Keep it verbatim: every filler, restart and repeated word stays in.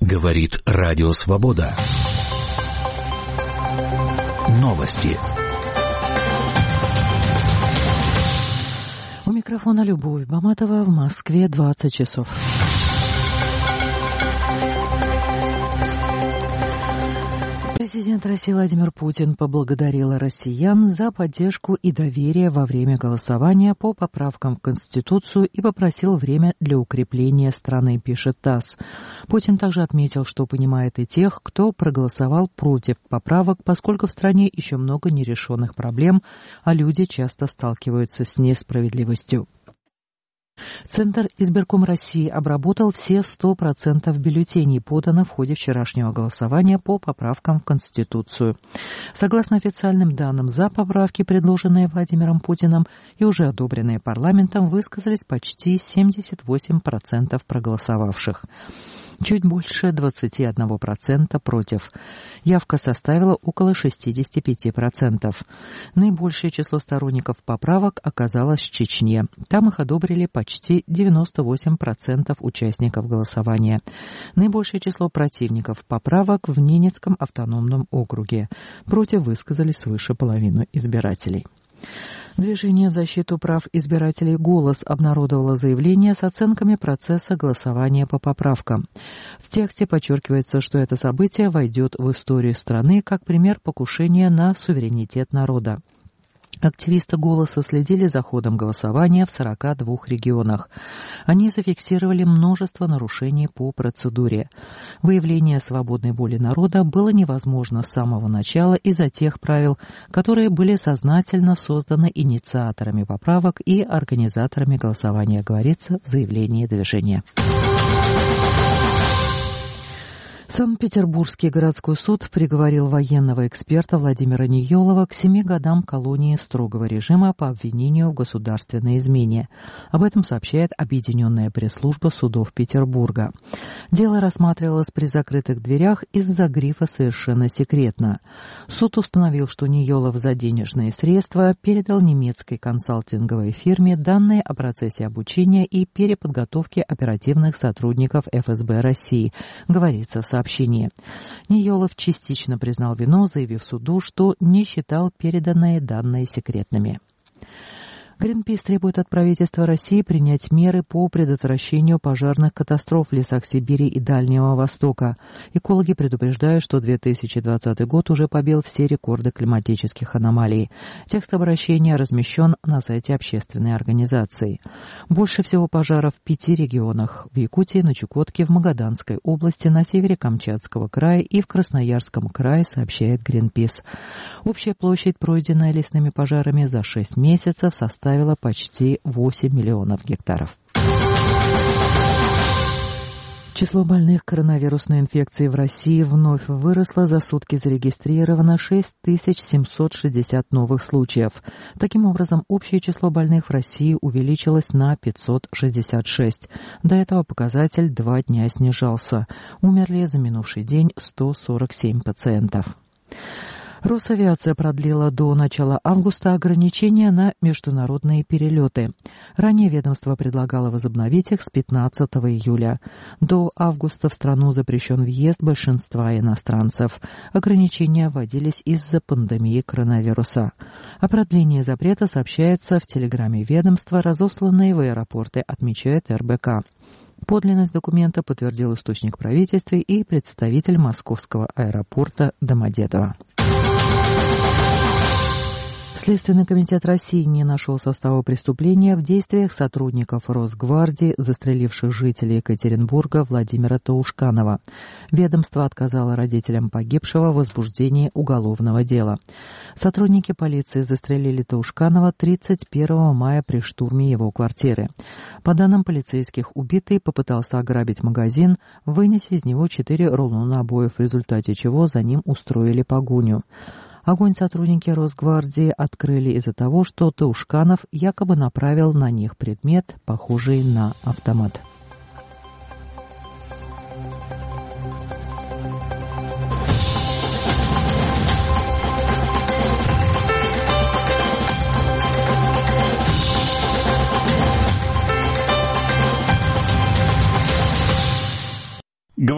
Говорит Радио Свобода. Новости. У микрофона Любовь Баматова. В Москве двадцать часов. Президент России Владимир Путин поблагодарил россиян за поддержку и доверие во время голосования по поправкам в Конституцию и попросил время для укрепления страны, пишет ТАСС. Путин также отметил, что понимает и тех, кто проголосовал против поправок, поскольку в стране еще много нерешенных проблем, а люди часто сталкиваются с несправедливостью. Центр избирком России обработал все сто процентов бюллетеней, поданных в ходе вчерашнего голосования по поправкам в Конституцию. Согласно официальным данным, за поправки, предложенные Владимиром Путиным и уже одобренные парламентом, высказались почти семьдесят восемь процентов проголосовавших. Чуть больше двадцать один процент против. Явка составила около шестьдесят пять процентов. Наибольшее число сторонников поправок оказалось в Чечне. Там их одобрили почти девяносто восемь процентов участников голосования. Наибольшее число противников поправок в Ненецком автономном округе. Против высказались свыше половины избирателей. Движение в защиту прав избирателей «Голос» обнародовало заявление с оценками процесса голосования по поправкам. В тексте подчеркивается, что это событие войдет в историю страны как пример покушения на суверенитет народа. Активисты «Голоса» следили за ходом голосования в сорока двух регионах. Они зафиксировали множество нарушений по процедуре. Выявление свободной воли народа было невозможно с самого начала из-за тех правил, которые были сознательно созданы инициаторами поправок и организаторами голосования, говорится в заявлении движения. Санкт-Петербургский городской суд приговорил военного эксперта Владимира Ниелова к семи годам колонии строгого режима по обвинению в государственной измене. Об этом сообщает Объединенная пресс-служба судов Петербурга. Дело рассматривалось при закрытых дверях из-за грифа «Совершенно секретно». Суд установил, что Ниелов за денежные средства передал немецкой консалтинговой фирме данные о процессе обучения и переподготовки оперативных сотрудников эф эс бэ России, говорится в сообщении. Сообщение. Ниелов частично признал вину, заявив суду, что не считал переданные данные секретными. Гринпис требует от правительства России принять меры по предотвращению пожарных катастроф в лесах Сибири и Дальнего Востока. Экологи предупреждают, что две тысячи двадцатый год уже побил все рекорды климатических аномалий. Текст обращения размещен на сайте общественной организации. Больше всего пожаров в пяти регионах: в Якутии, на Чукотке, в Магаданской области, на севере Камчатского края и в Красноярском крае, сообщает Гринпис. Общая площадь, пройденная лесными пожарами за шесть месяцев, составила составила почти восемь миллионов гектаров. Число больных коронавирусной инфекцией в России вновь выросло. За сутки зарегистрировано шесть тысяч семьсот шестьдесят новых случаев. Таким образом, общее число больных в России увеличилось на пятьсот шестьдесят шесть. До этого показатель два дня снижался. Умерли за минувший день сто сорок семь пациентов. Росавиация продлила до начала августа ограничения на международные перелеты. Ранее ведомство предлагало возобновить их с пятнадцатого июля. До августа в страну запрещен въезд большинства иностранцев. Ограничения вводились из-за пандемии коронавируса. О продлении запрета сообщается в телеграмме ведомства, разосланной в аэропорты, отмечает эр бэ ка. Подлинность документа подтвердил источник правительства и представитель московского аэропорта Домодедово. Следственный комитет России не нашел состава преступления в действиях сотрудников Росгвардии, застреливших жителей Екатеринбурга Владимира Таушканова. Ведомство отказало родителям погибшего в возбуждении уголовного дела. Сотрудники полиции застрелили Таушканова тридцать первого мая при штурме его квартиры. По данным полицейских, убитый попытался ограбить магазин, вынеся из него четыре рулона обоев, в результате чего за ним устроили погоню. Огонь сотрудники Росгвардии открыли из-за того, что Таушканов якобы направил на них предмет, похожий на автомат.